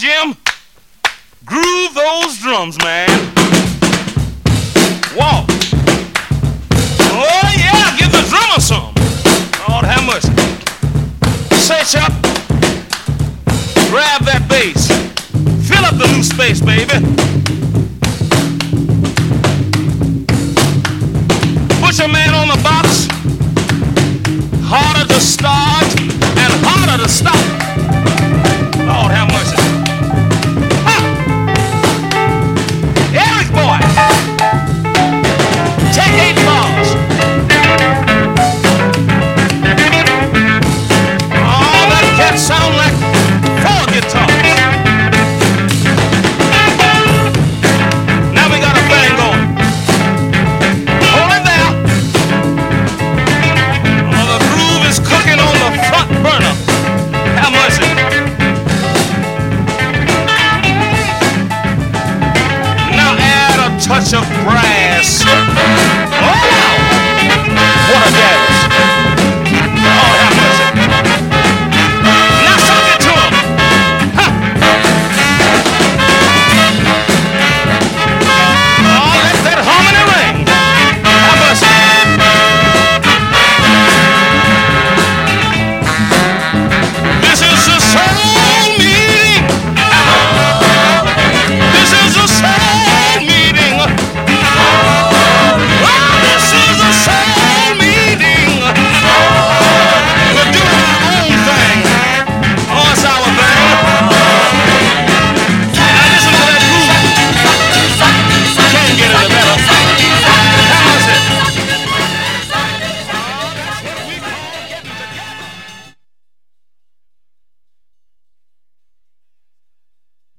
Jim. Groove those drums, man. Walk. Oh, yeah, give the drummer some. Lord have mercy. Say, Chuck, grab that bass. Fill up the new space, baby. Put your man on the box. Harder to start and harder to stop.